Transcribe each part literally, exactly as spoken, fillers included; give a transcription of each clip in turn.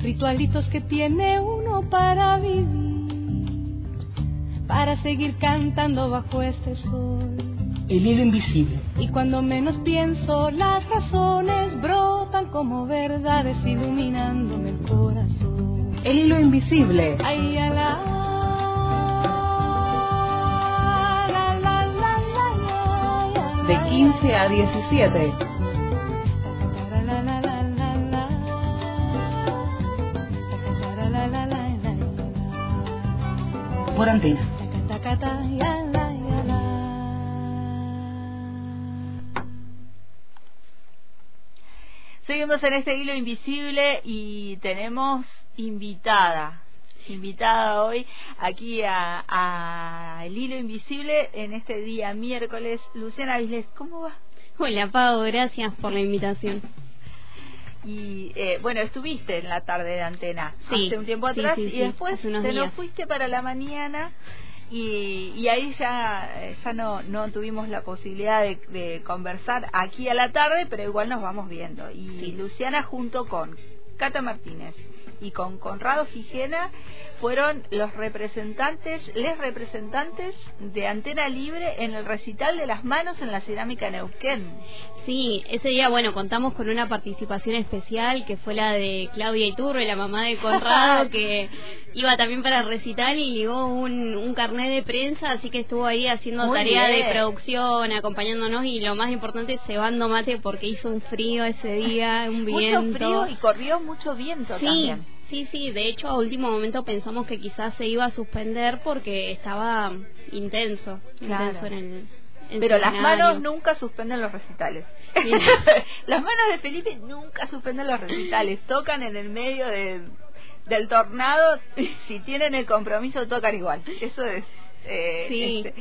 ritualitos que tiene uno para vivir, para seguir cantando bajo este sol. El hilo invisible. Y cuando menos pienso, las razones brotan como verdades iluminándome el corazón. El hilo invisible. Ay, a la, la, la, la, la, la, de quince a diecisiete. Por Antena. Seguimos en este hilo invisible y tenemos invitada, invitada hoy aquí a, a el hilo invisible en este día miércoles. Luciana Vislés, ¿cómo va? Hola Pau, gracias por la invitación. Y eh, bueno, estuviste en la tarde de Antena sí, hace un tiempo atrás, sí, sí, y sí, después te días. lo fuiste para la mañana. Y, y ahí ya ya no no tuvimos la posibilidad de, de conversar aquí a la tarde, pero igual nos vamos viendo. Y sí. Luciana junto con Cata Martínez y con Conrado Gijena fueron los representantes, les representantes de Antena Libre en el recital de Las Manos en la Cerámica Neuquén. Sí, ese día, bueno, contamos con una participación especial que fue la de Claudia Iturbe, la mamá de Conrado, que iba también para el recital y ligó un, un carnet de prensa, así que estuvo ahí haciendo Muy tarea bien. de producción, acompañándonos, y lo más importante, cebando mate, porque hizo un frío ese día, un viento. Mucho frío y corrió mucho viento sí. también. Sí, sí, de hecho a último momento pensamos que quizás se iba a suspender porque estaba intenso, claro. intenso en el en Pero las escenario. manos nunca suspenden los recitales. Las manos de Felipe nunca suspenden los recitales, tocan en el medio de, del tornado, si tienen el compromiso tocan igual, eso es... Eh, sí. este,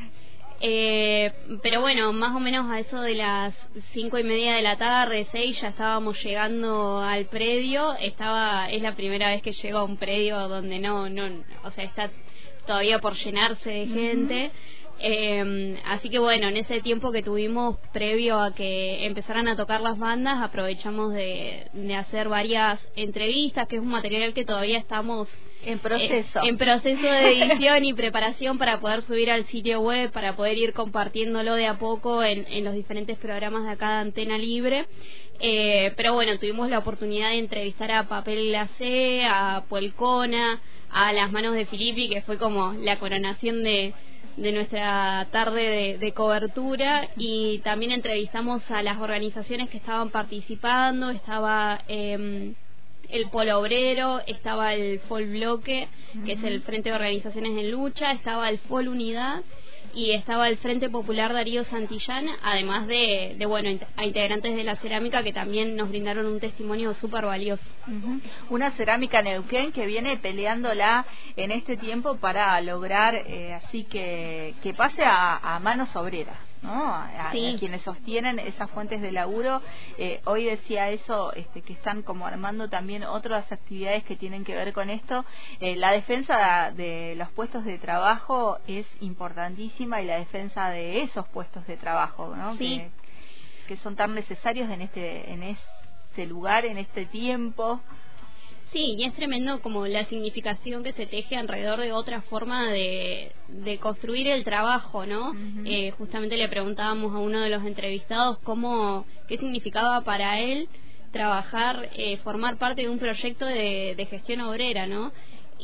Eh, pero bueno, más o menos a eso de las cinco y media de la tarde, seis, ya estábamos llegando al predio. Estaba, es la primera vez que llego a un predio donde no, no, o sea, está todavía por llenarse de gente. Uh-huh. Eh, así que bueno, en ese tiempo que tuvimos previo a que empezaran a tocar las bandas, aprovechamos de, de hacer varias entrevistas, que es un material que todavía estamos en proceso eh, en proceso de edición y preparación para poder subir al sitio web, para poder ir compartiéndolo de a poco en, en los diferentes programas de acá de Antena Libre. Eh, pero bueno, tuvimos la oportunidad de entrevistar a Papel Glacé, a Puelcona, a Las Manos de Filippi, que fue como la coronación de de nuestra tarde de, de cobertura, y también entrevistamos a las organizaciones que estaban participando. Estaba eh, el Polo Obrero, estaba el F O L Bloque, uh-huh. que es el Frente de Organizaciones en Lucha, estaba el F O L Unidad y estaba el Frente Popular Darío Santillán, además de, de bueno, a integrantes de la cerámica que también nos brindaron un testimonio súper valioso. Uh-huh. Una cerámica Neuquén que viene peleándola en este tiempo para lograr eh, así que, que pase a, a manos obreras, ¿no? A, sí. a quienes sostienen esas fuentes de laburo. Eh, hoy decía eso, este, que están como armando también otras actividades que tienen que ver con esto. Eh, la defensa de los puestos de trabajo es importantísima, y la defensa de esos puestos de trabajo, ¿no? Sí. Que, que son tan necesarios en este en este lugar, en este tiempo. Sí, y es tremendo como la significación que se teje alrededor de otra forma de, de construir el trabajo, ¿no? Uh-huh. Eh, justamente le preguntábamos a uno de los entrevistados cómo, qué significaba para él trabajar, eh, formar parte de un proyecto de, de gestión obrera, ¿no?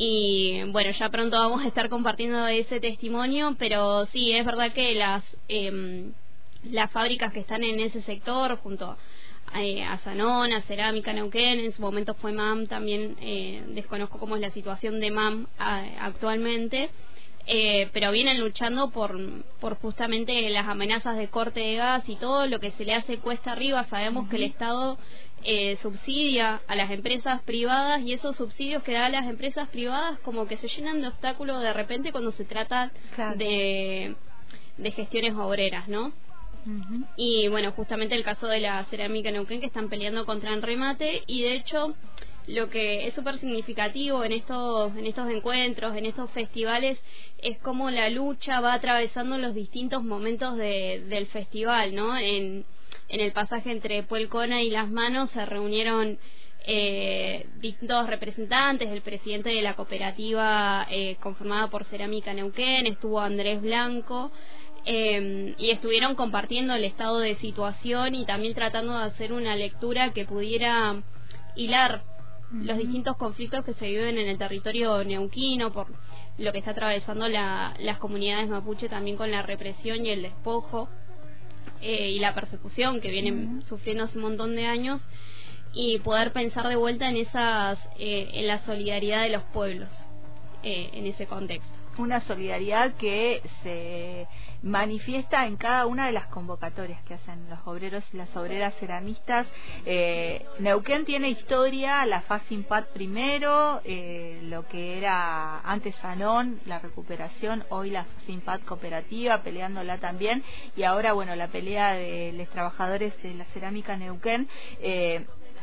Y bueno, ya pronto vamos a estar compartiendo ese testimonio, pero sí, es verdad que las eh, las fábricas que están en ese sector, junto eh, a Sanona, Cerámica Neuquén, en su momento fue M A M también, eh, desconozco cómo es la situación de M A M a, actualmente, eh, pero vienen luchando por, por justamente las amenazas de corte de gas y todo lo que se le hace cuesta arriba. Sabemos uh-huh. que el Estado Eh, subsidia a las empresas privadas, y esos subsidios que da a las empresas privadas como que se llenan de obstáculos de repente cuando se trata claro. de, de gestiones obreras, ¿no? Uh-huh. Y bueno, justamente el caso de la cerámica Neuquén, que están peleando contra el remate, y de hecho lo que es súper significativo en estos en estos encuentros, en estos festivales, es cómo la lucha va atravesando los distintos momentos de, del festival, ¿no? En En el pasaje entre Puelcona y Las Manos se reunieron eh, distintos representantes, el presidente de la cooperativa eh, conformada por Cerámica Neuquén, estuvo Andrés Blanco, eh, y estuvieron compartiendo el estado de situación y también tratando de hacer una lectura que pudiera hilar uh-huh. los distintos conflictos que se viven en el territorio neuquino por lo que está atravesando la, las comunidades mapuche, también con la represión y el despojo eh, y la persecución que vienen uh-huh. sufriendo hace un montón de años, y poder pensar de vuelta en esas eh, en la solidaridad de los pueblos eh, en ese contexto. Una solidaridad que se manifiesta en cada una de las convocatorias que hacen los obreros y las obreras ceramistas. Eh, Neuquén tiene historia, la FASIMPAT primero, eh, lo que era antes Sanón, la recuperación, hoy la FASIMPAT cooperativa, peleándola también, y ahora, bueno, la pelea de los trabajadores de la cerámica Neuquén, eh,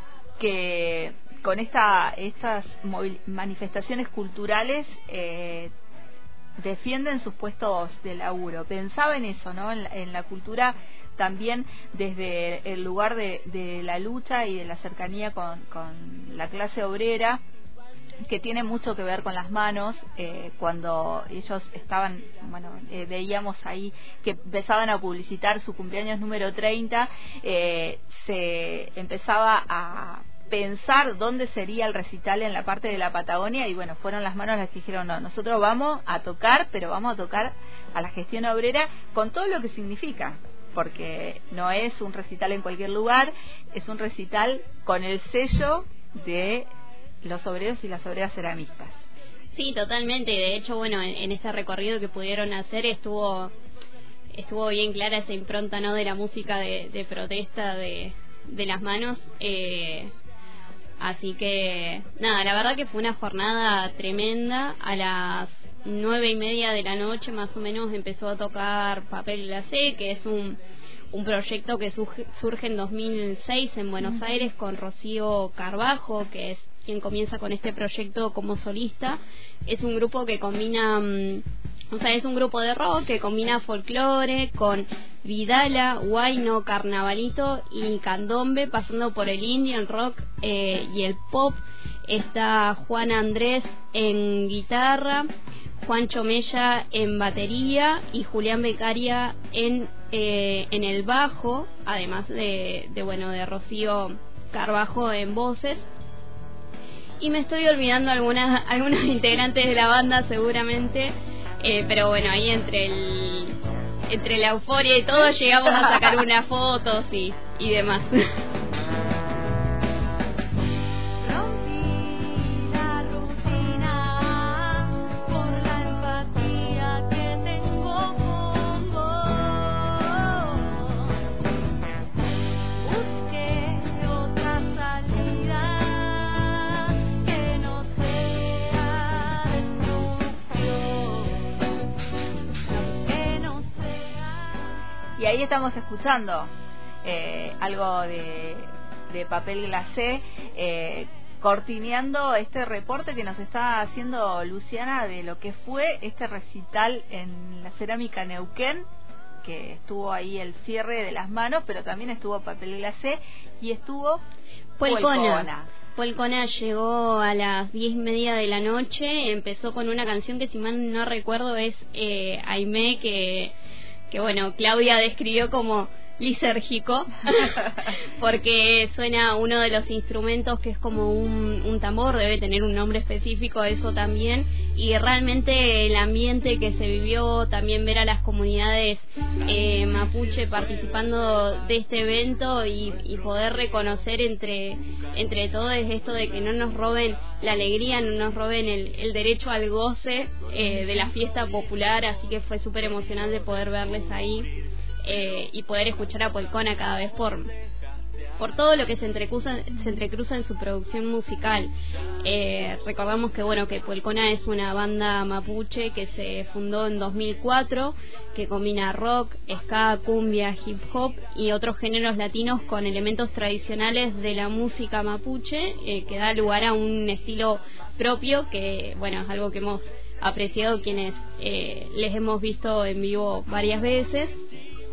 que con esta estas manifestaciones culturales eh, defienden sus puestos de laburo. Pensaba en eso, ¿no? En la, en la cultura también desde el lugar de, de la lucha y de la cercanía con, con la clase obrera, que tiene mucho que ver con las manos. Eh, cuando ellos estaban, bueno, eh, veíamos ahí que empezaban a publicitar su cumpleaños número treinta, eh, se empezaba a pensar dónde sería el recital en la parte de la Patagonia, y bueno, fueron las manos las que dijeron, no, nosotros vamos a tocar, pero vamos a tocar a la gestión obrera con todo lo que significa, porque no es un recital en cualquier lugar, es un recital con el sello de los obreros y las obreras ceramistas. Sí, totalmente. De hecho, bueno, en, en este recorrido que pudieron hacer estuvo estuvo bien clara esa impronta, ¿no?, de la música de, de protesta de, de las manos. Eh, así que, nada, la verdad que fue una jornada tremenda. A las nueve y media de la noche, más o menos, empezó a tocar Papel Glacé, que es un un proyecto que surge, surge en dos mil seis en Buenos Aires con Rocío Carbajo, que es quien comienza con este proyecto como solista. Es un grupo que combina, um, o sea, es un grupo de rock que combina folclore con vidala, huayno, carnavalito y candombe, pasando por el Indian rock eh, y el pop. Está Juan Andrés en guitarra, Juancho Mella en batería y Julián Becaria en eh, en el bajo, además de, de bueno de Rocío Carbajo en voces. Y me estoy olvidando algunas algunos integrantes de la banda seguramente, eh, pero bueno, ahí entre el entre la euforia y todo llegamos a sacar unas fotos y, y demás. Y ahí estamos escuchando eh, algo de, de Papel Glacé, eh, cortineando este reporte que nos está haciendo Luciana de lo que fue este recital en la Cerámica Neuquén, que estuvo ahí el cierre de las manos, pero también estuvo Papel Glacé y estuvo Puelcona. Puelcona llegó a las diez y media de la noche, empezó con una canción que, si mal no recuerdo, es eh, Aimé, que... que bueno, Claudia describió como lisérgico, porque suena uno de los instrumentos que es como un, un tambor, debe tener un nombre específico eso también, y realmente el ambiente que se vivió, también ver a las comunidades eh, mapuche participando de este evento y, y poder reconocer entre entre todos esto de que no nos roben la alegría, no nos roben el, el derecho al goce eh, de la fiesta popular, así que fue súper emocionante poder verles ahí. Eh, y poder escuchar a Puelcona cada vez por por todo lo que se entrecruza, se entrecruza en su producción musical. Eh, recordamos que bueno que Puelcona es una banda mapuche que se fundó en dos mil cuatro, que combina rock, ska, cumbia, hip hop y otros géneros latinos con elementos tradicionales de la música mapuche, eh, que da lugar a un estilo propio que bueno es algo que hemos apreciado quienes eh, les hemos visto en vivo varias veces.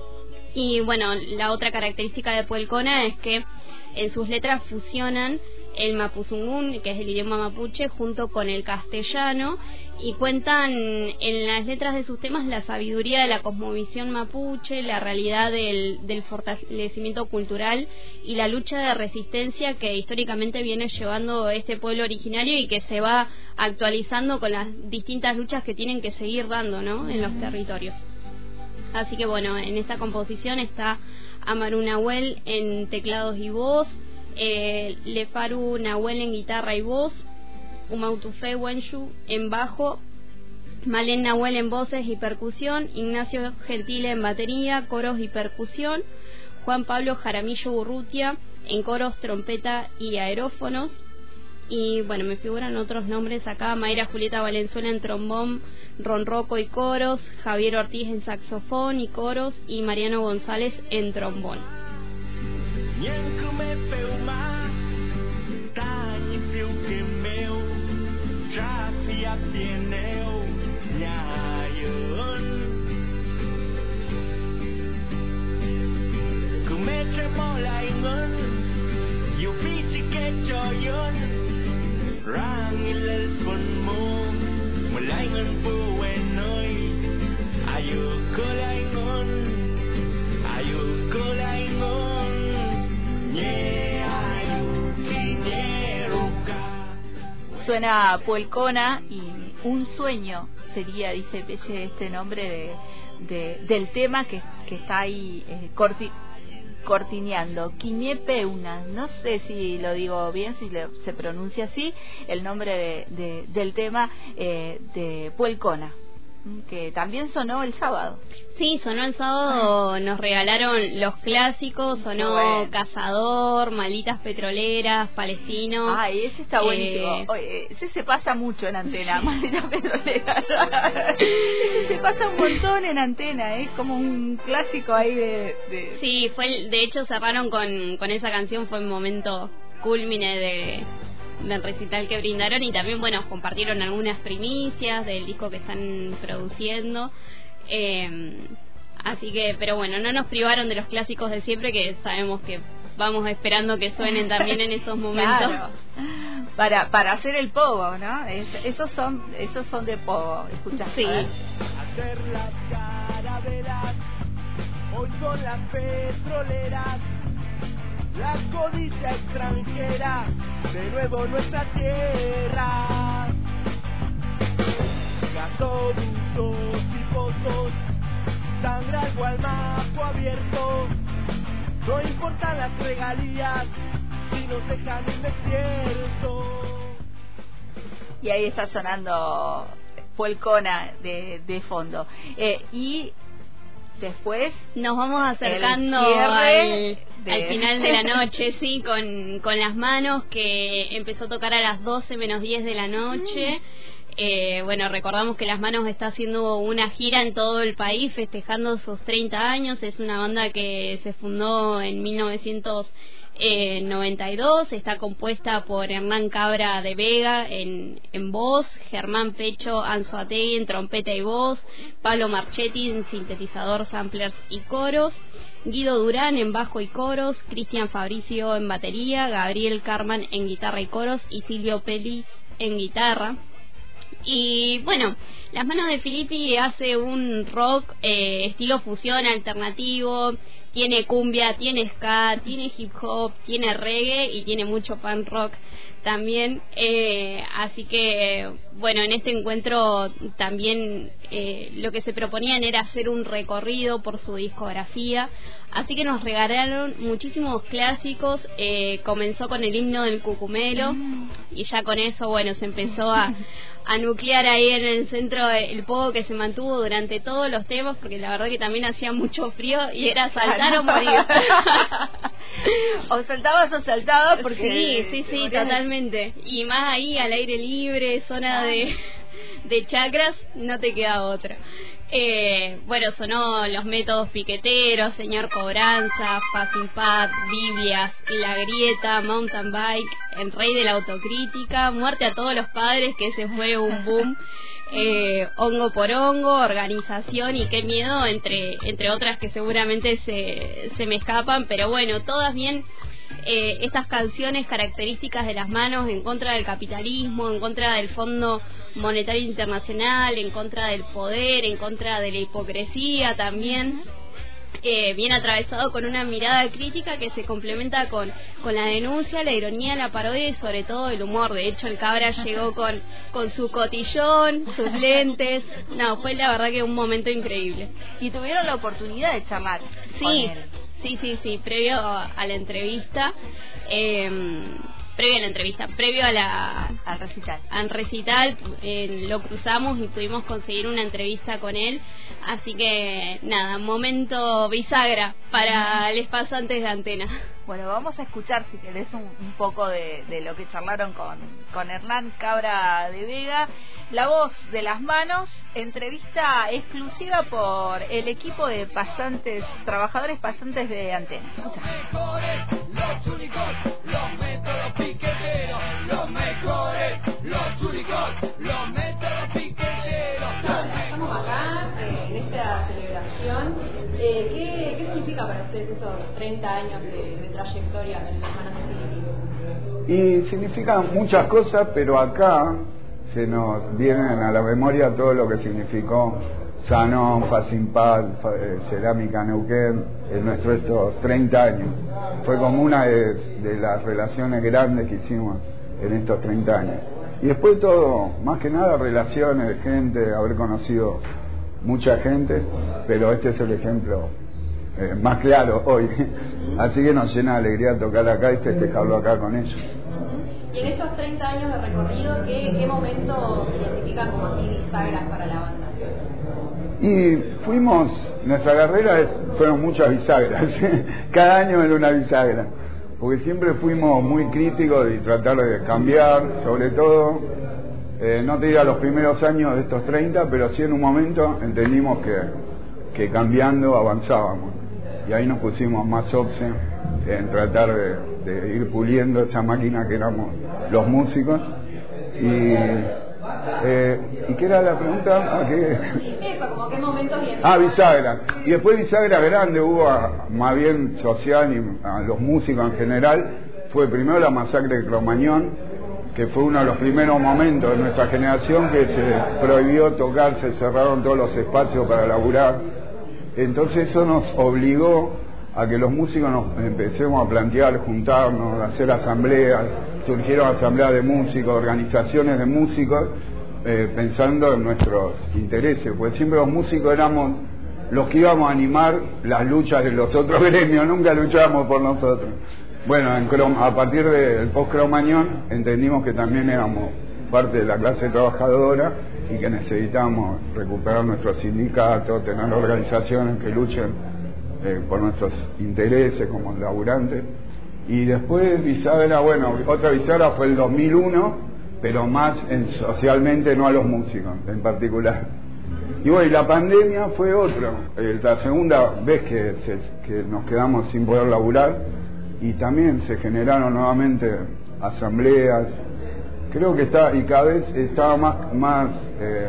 Y bueno, la otra característica de Puelcona es que en sus letras fusionan el mapuzungún, que es el idioma mapuche, junto con el castellano, y cuentan en las letras de sus temas la sabiduría de la cosmovisión mapuche, la realidad del, del fortalecimiento cultural y la lucha de resistencia que históricamente viene llevando este pueblo originario y que se va actualizando con las distintas luchas que tienen que seguir dando, ¿no?, en los territorios. Así que bueno, en esta composición está Amaru Nahuel en teclados y voz, eh, Lefaru Nahuel en guitarra y voz, Umautufe Wenshu en bajo, Malen Nahuel en voces y percusión, Ignacio Gentile en batería, coros y percusión, Juan Pablo Jaramillo Urrutia en coros, trompeta y aerófonos. Y bueno, me figuran otros nombres acá: Mayra Julieta Valenzuela en trombón, ronroco y coros, Javier Ortiz en saxofón y coros, y Mariano González en trombón. Suena Puelcona, y un sueño sería, dice Pelle, este nombre de, de del tema que, que está ahí eh, corti, cortineando. Quiñepeuna, no sé si lo digo bien, si le, se pronuncia así, el nombre de, de, del tema eh, de Puelcona, que también sonó el sábado. Sí, sonó el sábado, nos regalaron los clásicos, sonó bueno. Cazador, Malditas Petroleras, Palestino. Ay, ese está buenísimo. Eh... Oye, ese se pasa mucho en antena, Malditas Petroleras. Ese se pasa un montón en antena, es ¿eh? Como un clásico ahí de... de... Sí, fue el, de hecho cerraron con, con esa canción, fue un momento cúlmine de... del recital que brindaron, y también bueno, compartieron algunas primicias del disco que están produciendo, eh, así que, pero bueno, no nos privaron de los clásicos de siempre, que sabemos que vamos esperando que suenen también en esos momentos. Claro. para para hacer el pogo, ¿no? Es, esos son esos son de pogo, escuchás. Sí. Hacer las caraveras, hoy son las petroleras, la codicia extranjera, de nuevo nuestra tierra. Gasoductos y pozos, sangre al gualmapo abierto, no importan las regalías si nos dejan en desierto. Y ahí está sonando Puelcona de, de fondo. Eh, y después nos vamos acercando al, de... al final de la noche, sí, con, con Las Manos, que empezó a tocar a las doce menos diez de la noche. Mm. Eh, bueno, recordamos que Las Manos está haciendo una gira en todo el país festejando sus treinta años. Es una banda que se fundó en mil novecientos noventa y dos, está compuesta por Hernán Cabra de Vega en, en voz, Germán Pecho Anzoategui en trompeta y voz, Pablo Marchetti en sintetizador, samplers y coros, Guido Durán en bajo y coros, Cristian Fabricio en batería, Gabriel Carman en guitarra y coros y Silvio Pelis en guitarra. Y bueno, Las Manos de Filippi hace un rock eh, estilo fusión alternativo, tiene cumbia, tiene ska, tiene hip hop, tiene reggae y tiene mucho punk rock también, eh, así que bueno, en este encuentro también eh, lo que se proponían era hacer un recorrido por su discografía, así que nos regalaron muchísimos clásicos. Eh, comenzó con el himno del Cucumelo y ya con eso bueno, se empezó a a nuclear ahí en el centro el pogo, que se mantuvo durante todos los temas, porque la verdad que también hacía mucho frío y era saltar o morir. O saltabas o saltabas, porque sí, sí, sí, totalmente. Y más ahí al aire libre, zona de de chacras, no te queda otra. Eh, bueno, sonó Los Métodos Piqueteros, Señor Cobranza, Fast Impact, Biblias, La Grieta, Mountain Bike, El Rey de la Autocrítica, Muerte a Todos los Padres, que ese fue un boom, eh, Hongo por Hongo, Organización y Qué Miedo, entre entre otras que seguramente se, se me escapan, pero bueno, todas bien eh, estas canciones características de Las Manos en contra del capitalismo, en contra del Fondo Monetario Internacional, en contra del poder, en contra de la hipocresía también. Eh, bien atravesado con una mirada crítica que se complementa con, con la denuncia, la ironía, la parodia y sobre todo el humor. De hecho, el Cabra llegó con, con su cotillón, sus lentes. No, fue la verdad que un momento increíble. Y tuvieron la oportunidad de charlar sí, con él. Sí, sí, sí, previo a la entrevista. Eh, previo a la entrevista, previo a la al recital, al recital eh, lo cruzamos y pudimos conseguir una entrevista con él, así que nada, momento bisagra para los pasantes de Antena. Bueno, vamos a escuchar, si querés, un, un poco de, de lo que charlaron con, con Hernán Cabra de Vega, la voz de Las Manos, entrevista exclusiva por el equipo de pasantes, trabajadores pasantes de Antena. Los mejores, los únicos, los métodos piqueteros, los mejores, los únicos, los métodos piqueteros. Estamos acá eh, en esta celebración. Eh, ¿qué, ¿Qué significa para ustedes esos treinta años de, de trayectoria en Las Manos de Filippi? Y significa muchas cosas, pero acá se nos vienen a la memoria todo lo que significó Sanón, Facimpal, Cerámica Neuquén en nuestros estos treinta años. Fue como una de, de las relaciones grandes que hicimos en estos treinta años. Y después todo, más que nada relaciones de gente, haber conocido mucha gente, pero este es el ejemplo eh, más claro hoy. Así que nos llena de alegría tocar acá y festejarlo acá con ellos. Y en estos treinta años de recorrido, ¿qué, qué momentos identifican como así bisagras para la banda? Y fuimos, nuestra carrera es, fueron muchas bisagras, cada año era una bisagra, porque siempre fuimos muy críticos y tratar de cambiar, sobre todo, eh, no te diría los primeros años de estos treinta, pero sí en un momento entendimos que, que cambiando avanzábamos, y ahí nos pusimos más obse en tratar de, de ir puliendo esa máquina que éramos los músicos. Y eh, ¿y qué era la pregunta? Ah, ¿qué? Eso, como qué momentos ah, bisagra. Y después bisagra grande hubo, a, más bien social y a los músicos en general. Fue primero la masacre de Cromañón, que fue uno de los primeros momentos de nuestra generación que se prohibió tocar, se cerraron todos los espacios para laburar. Entonces eso nos obligó a que los músicos nos empecemos a plantear, juntarnos, hacer asambleas. Surgieron asambleas de músicos, organizaciones de músicos, eh, pensando en nuestros intereses, porque siempre los músicos éramos los que íbamos a animar las luchas de los otros gremios, nunca luchábamos por nosotros. Bueno, en Crom, a partir del post-Cromañón entendimos que también éramos parte de la clase trabajadora y que necesitábamos recuperar nuestros sindicatos, tener organizaciones que luchen Eh, por nuestros intereses como laburantes. Y después bisagra, bueno, otra bisagra fue el dos mil uno, pero más en, socialmente, no a los músicos en particular. Y bueno, y la pandemia fue otro, eh, la segunda vez que, se, que nos quedamos sin poder laburar, y también se generaron nuevamente asambleas. Creo que está, y cada vez estaba más, más eh,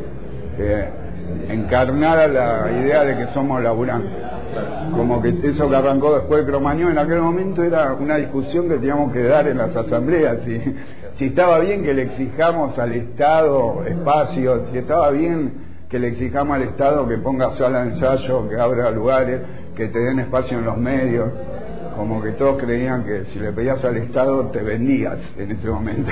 eh, encarnada la idea de que somos laburantes. Como que eso que arrancó después de Cromañón, en aquel momento era una discusión que teníamos que dar en las asambleas, si, si estaba bien que le exijamos al Estado espacios, si estaba bien que le exijamos al Estado que ponga sala de ensayo, que abra lugares, que te den espacio en los medios. Como que todos creían que si le pedías al Estado te vendías en ese momento.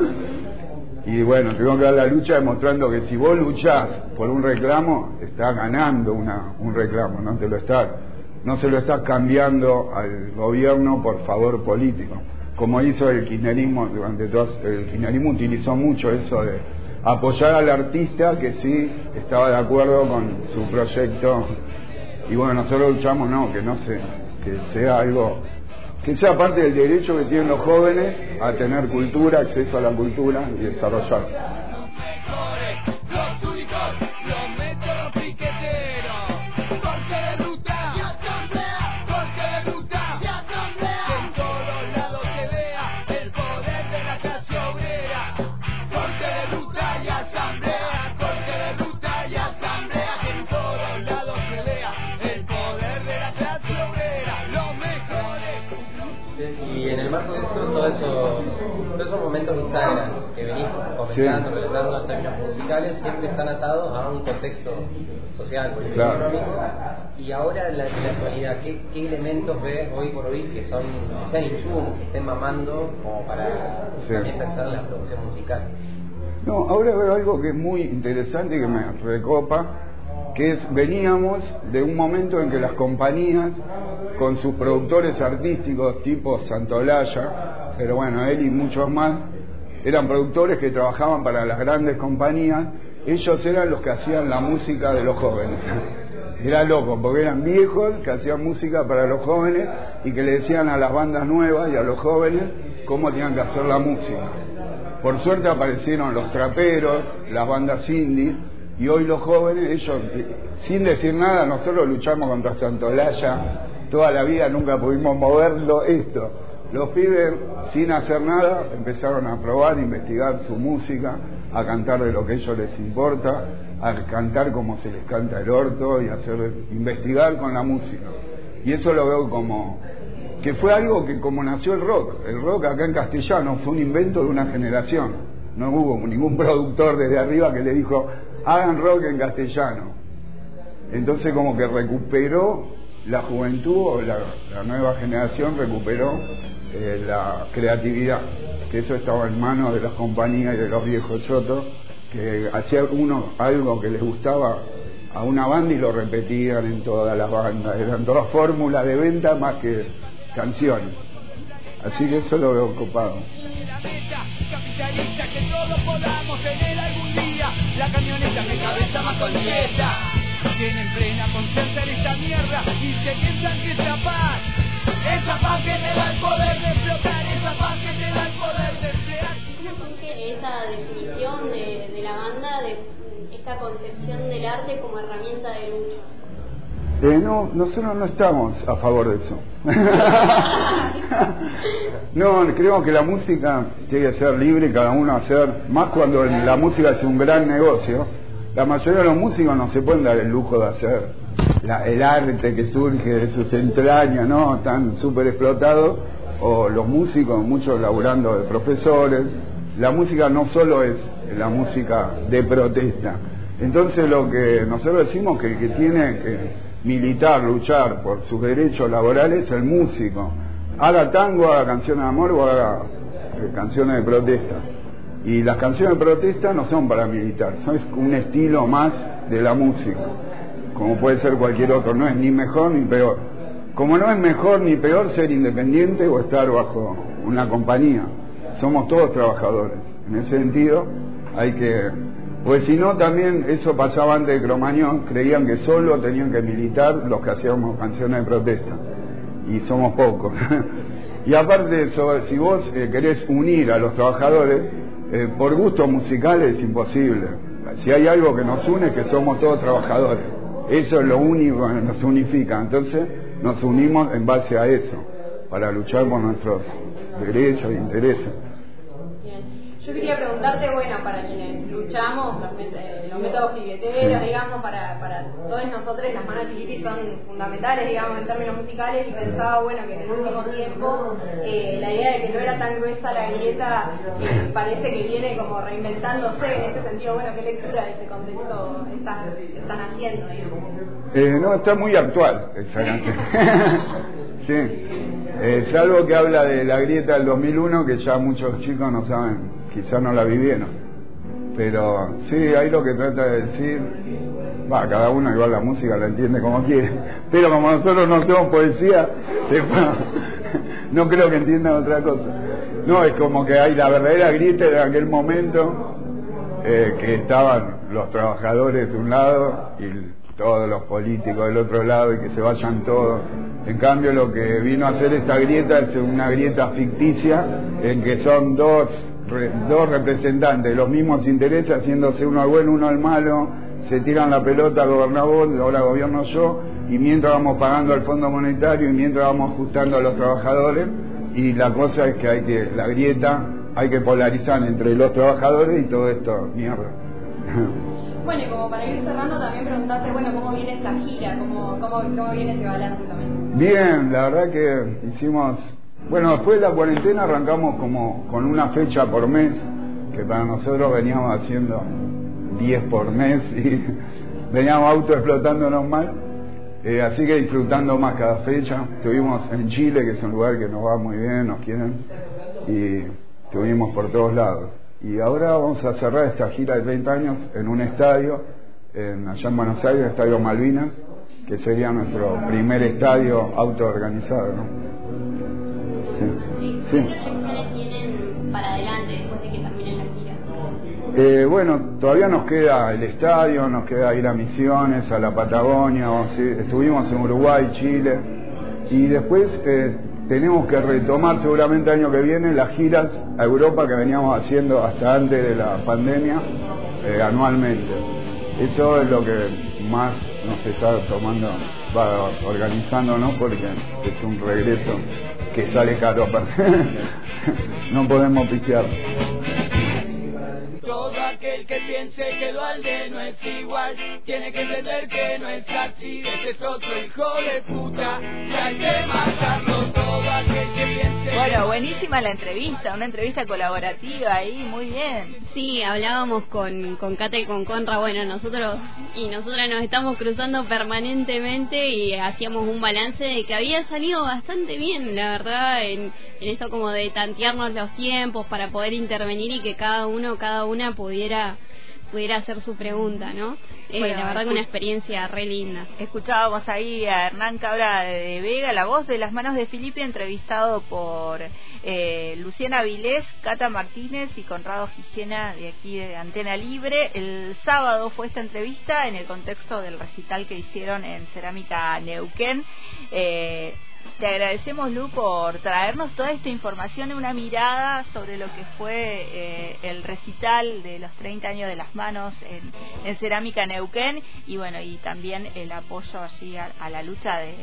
Y bueno, tuvimos que dar la lucha demostrando que si vos luchás por un reclamo, estás ganando una, un reclamo, no te lo estás, no se lo estás cambiando al gobierno por favor político, como hizo el kirchnerismo durante todo. El kirchnerismo utilizó mucho eso de apoyar al artista que sí estaba de acuerdo con su proyecto, y bueno, nosotros luchamos no, que no se, que sea algo, que sea parte del derecho que tienen los jóvenes a tener cultura, acceso a la cultura y desarrollarse. Los mejores, los únicos, los métodos piqueteros. Corte de ruta y asamblea, corte de ruta y asamblea. Que en todos lados se vea el poder de la clase obrera. Corte de ruta y asamblea, corte de ruta y asamblea. Que en todos lados se vea el poder de la clase obrera. Los mejores. el marco de eso, todos esos, todos esos momentos bisagras que venís comentando, sí. relatando en términos musicales, siempre están atados a un contexto social, político, claro. económico. Y ahora, en la, en la actualidad, ¿qué, ¿qué elementos ves hoy por hoy que son, que sean insumos, que estén mamando como para sí. también pensar en la producción musical? No, ahora veo algo que es muy interesante y que me recopa, que es, veníamos de un momento en que las compañías, con sus productores artísticos tipo Santolaya, pero bueno, él y muchos más, eran productores que trabajaban para las grandes compañías, ellos eran los que hacían la música de los jóvenes. Era loco, porque eran viejos que hacían música para los jóvenes y que le decían a las bandas nuevas y a los jóvenes cómo tenían que hacer la música. Por suerte aparecieron los traperos, las bandas indie, y hoy los jóvenes, ellos, sin decir nada, nosotros luchamos contra Santolaya toda la vida, nunca pudimos moverlo esto. Los pibes, sin hacer nada, empezaron a probar, a investigar su música, a cantar de lo que a ellos les importa, a cantar como se les canta el orto y a hacer, investigar con la música. Y eso lo veo como que fue algo que como nació el rock. El rock acá en castellano fue un invento de una generación. No hubo ningún productor desde arriba que le dijo hagan rock en castellano. Entonces como que recuperó la juventud o la, la nueva generación recuperó eh, la creatividad, que eso estaba en manos de las compañías y de los viejos chotos, que hacían uno algo que les gustaba a una banda y lo repetían en todas las bandas, eran todas fórmulas de venta más que canciones. Así que eso lo veo copado. La meta capitalista que todos podamos tener algún día. La camioneta que cabeza más concheta. Tienen plena conciencia en esta mierda y se piensan que esa paz, esa paz que te da el poder de explotar, esa paz que te da el poder de emplear. ¿Cómo surge esa definición de, de la banda, de esta concepción del arte como herramienta de lucha? Eh, no, nosotros no estamos a favor de eso. No, creo que la música tiene que ser libre, cada uno hacer, más cuando la música es un gran negocio. La mayoría de los músicos no se pueden dar el lujo de hacer la, el arte que surge de sus entrañas, ¿no? Están súper explotados, o los músicos, muchos laburando de profesores. La música no solo es la música de protesta. Entonces lo que nosotros decimos que el que tiene que militar, luchar por sus derechos laborales es el músico. Haga tango, haga canciones de amor o haga eh, canciones de protesta. Y las canciones de protesta no son para militar, son un estilo más de la música, como puede ser cualquier otro, no es ni mejor ni peor. Como no es mejor ni peor ser independiente o estar bajo una compañía, somos todos trabajadores. En ese sentido hay que... Pues si no, también eso pasaba antes de Cromañón, creían que solo tenían que militar los que hacíamos canciones de protesta, y somos pocos. Y aparte, sobre, si vos eh, querés unir a los trabajadores, eh, por gustos musicales es imposible. Si hay algo que nos une es que somos todos trabajadores. Eso es lo único que nos unifica. Entonces nos unimos en base a eso, para luchar por nuestros derechos e intereses. Yo quería preguntarte, bueno, para quienes luchamos, los, met los métodos piqueteros, sí. digamos, para, para todos nosotros las manos piquetes son fundamentales, digamos, en términos musicales, y pensaba, bueno, que en el último tiempo eh, la idea de que no era tan gruesa la grieta eh, parece que viene como reinventándose en ese sentido. Bueno, ¿qué lectura de ese contexto están, están haciendo, digamos? Eh, no, está muy actual esa canción. Sí, es algo que habla de la grieta del dos mil uno que ya muchos chicos no saben, quizás no la vivieron, pero sí, ahí lo que trata de decir, va, cada uno igual la música la entiende como quiere, pero como nosotros no hacemos poesía, no creo que entiendan otra cosa. No, es como que hay la verdadera grieta de aquel momento, eh, que estaban los trabajadores de un lado y todos los políticos del otro lado, y que se vayan todos. En cambio, lo que vino a hacer esta grieta es una grieta ficticia en que son dos re, dos representantes de los mismos intereses, haciéndose uno al bueno, uno al malo, se tiran la pelota, gobernás vos, ahora gobierno yo, y mientras vamos pagando al Fondo Monetario y mientras vamos ajustando a los trabajadores, y la cosa es que hay que, la grieta, hay que polarizar entre los trabajadores y todo esto, mierda. Bueno, y como para ir cerrando, también preguntarte, bueno, ¿cómo viene esta gira? ¿Cómo, cómo, cómo viene ese balance también? Bien, la verdad que hicimos Bueno, después de la cuarentena arrancamos como con una fecha por mes, que para nosotros veníamos haciendo diez por mes y veníamos autoexplotándonos mal, eh, así que disfrutando más cada fecha. Estuvimos en Chile, que es un lugar que nos va muy bien, nos quieren, y estuvimos por todos lados. Y ahora vamos a cerrar esta gira de treinta años en un estadio, en, allá en Buenos Aires, el Estadio Malvinas, que sería nuestro primer estadio autoorganizado, ¿no? Sí. Sí. ¿Qué proyecciones tienen para adelante después de que terminen la gira? Eh, bueno, todavía nos queda el estadio, nos queda ir a Misiones, a la Patagonia, o sí, estuvimos en Uruguay, Chile, y después eh, tenemos que retomar seguramente el año que viene las giras a Europa que veníamos haciendo hasta antes de la pandemia, eh, anualmente. Eso es lo que más nos está tomando, va organizando, ¿no? Porque es un regreso que sale caro aparte. No podemos pistear. Todo aquel que piense que lo alde no es igual tiene que entender que no es así. Este es otro hijo de puta y hay que matarlo. Todo aquel que piense. Bueno, buenísima la entrevista, una entrevista colaborativa ahí, muy bien. Sí, hablábamos con, con Cata y con Conra, bueno, nosotros y nosotras nos estamos cruzando permanentemente y hacíamos un balance de que había salido bastante bien, la verdad, en, en esto como de tantearnos los tiempos para poder intervenir y que cada uno, cada una pudiera pudiera hacer su pregunta, ¿no? Eh, bueno, la verdad que una experiencia re linda. Escuchábamos ahí a Hernán Cabra de Vega, la voz de Las Manos de Filipe, entrevistado por eh, Luciana Vilés, Cata Martínez y Conrado Gijena de aquí de Antena Libre. El sábado fue esta entrevista en el contexto del recital que hicieron en Cerámica Neuquén. Eh, Te agradecemos, Lu, por traernos toda esta información, una mirada sobre lo que fue eh, el recital de los treinta años de Las Manos en, en Cerámica Neuquén y bueno, y también el apoyo allí a, a la lucha de,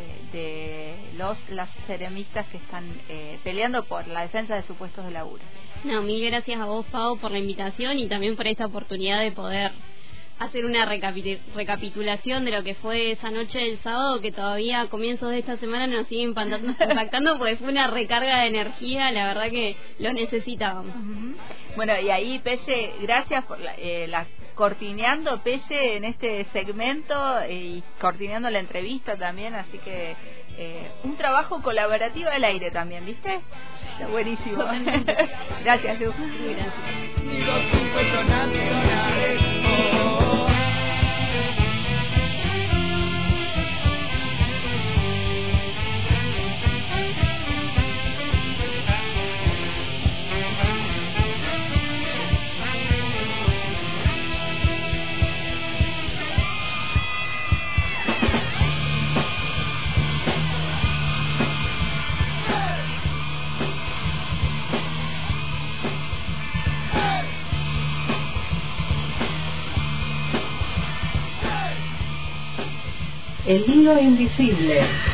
de los las ceramistas que están eh, peleando por la defensa de sus puestos de laburo. No, mil gracias a vos, Pau, por la invitación y también por esta oportunidad de poder hacer una recapitul- recapitulación de lo que fue esa noche del sábado, que todavía a comienzos de esta semana nos sigue impactando, impactando porque fue una recarga de energía, la verdad que lo necesitábamos. Uh-huh. Bueno, y ahí, Pelle, gracias por la, eh, la cortineando, Pelle, en este segmento eh, y cortineando la entrevista también, así que eh, un trabajo colaborativo al aire también, ¿viste? Está buenísimo. Gracias, Lu. Gracias. Ni los cincuenta nacionales. Oh. El hilo invisible.